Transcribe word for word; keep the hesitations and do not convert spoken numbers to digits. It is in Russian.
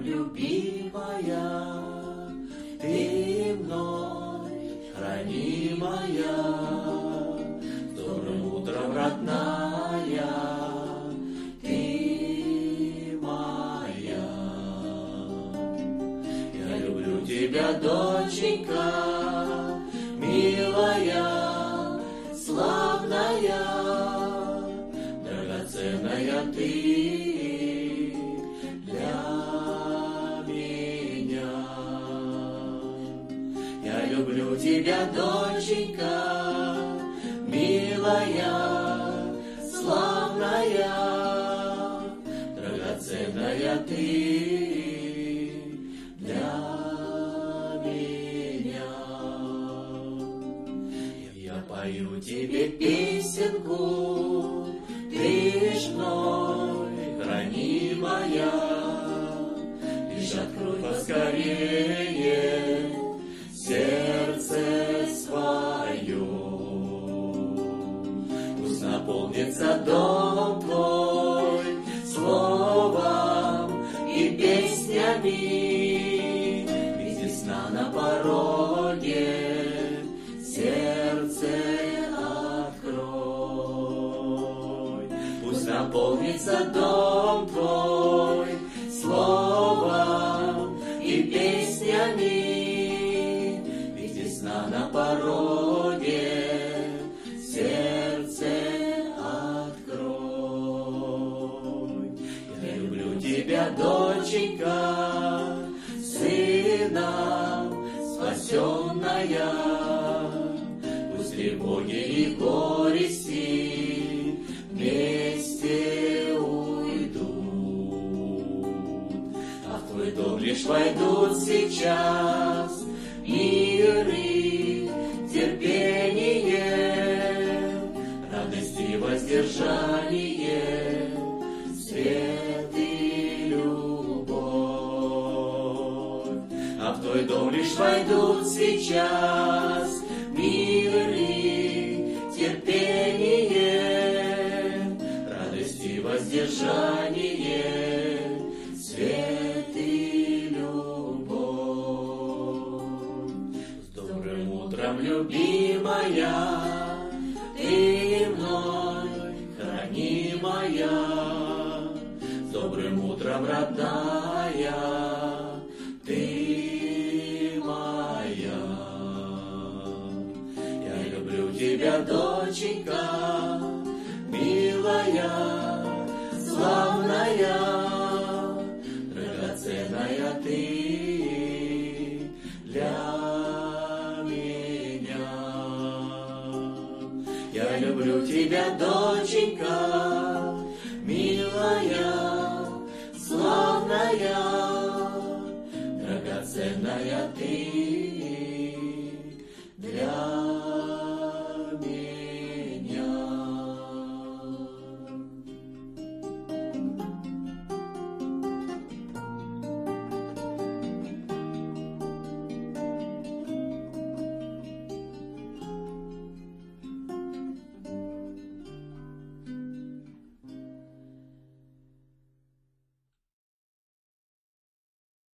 любимая, ты мной хранимая, добрым утром, родная, ты моя. Я люблю тебя, доченька, милая, славная, драгоценная ты для меня. Я люблю тебя, доченька, милая, славная, драгоценная ты для меня. Я пою тебе песенку, ты ж мной хранимая, лишь открой поскорее сердце свое. Пусть наполнится дом твой словом и песнями, ведь весна на пороге, сердце открой. Пусть наполнится дом твой словом и песнями, ведь весна на пороге, сердце открой. Я люблю тебя, доченька, сыном спасенная, пусть тревоги и горести вместе уйдут, а в твой дом лишь войдут сейчас мир и терпение, радость и воздержание, свет и любовь. А в твой дом лишь войдут сейчас мир и терпение, радость и воздержание, свет и любовь. С добрым утром, любимая, ты мной хранимая, с добрым утром, родная, ты моя. Я люблю тебя, доченька, милая, славная, драгоценная ты для меня. Я люблю тебя, доченька, милая, славная, драгоценная ты